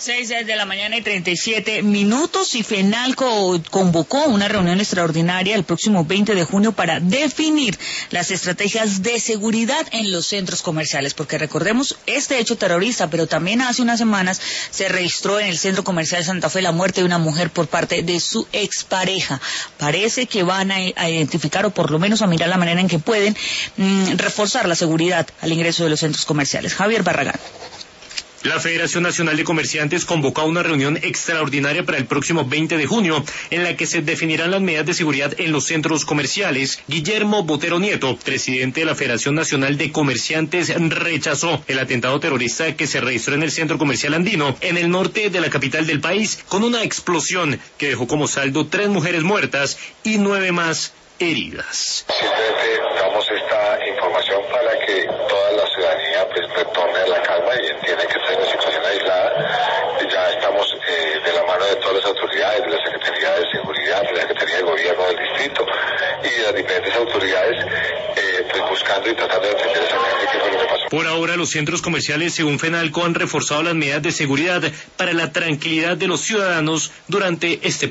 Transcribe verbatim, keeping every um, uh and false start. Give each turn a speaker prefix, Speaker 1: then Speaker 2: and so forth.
Speaker 1: Seis de la mañana y treinta y siete minutos y FENALCO convocó una reunión extraordinaria el próximo veinte de junio para definir las estrategias de seguridad en los centros comerciales, porque recordemos este hecho terrorista, pero también hace unas semanas se registró en el centro comercial Santa Fe la muerte de una mujer por parte de su expareja. Parece que van a, a identificar o por lo menos a mirar la manera en que pueden mmm, reforzar la seguridad al ingreso de los centros comerciales. Javier Barragán.
Speaker 2: La Federación Nacional de Comerciantes convocó a una reunión extraordinaria para el próximo veinte de junio, en la que se definirán las medidas de seguridad en los centros comerciales. Guillermo Botero Nieto, presidente de la Federación Nacional de Comerciantes, rechazó el atentado terrorista que se registró en el centro comercial andino, en el norte de la capital del país, con una explosión que dejó como saldo tres mujeres muertas y nueve más heridas.
Speaker 3: Simplemente damos esta información para que toda la ciudadanía pues retorne a la calma y entienda que esta es una situación aislada. Ya estamos eh, de la mano de todas las autoridades, de la Secretaría de Seguridad, de la Secretaría de Gobierno del Distrito y de las diferentes autoridades, eh, pues buscando y tratando de entender exactamente qué fue lo que pasó.
Speaker 2: Por ahora, los centros comerciales, según FENALCO, han reforzado las medidas de seguridad para la tranquilidad de los ciudadanos durante este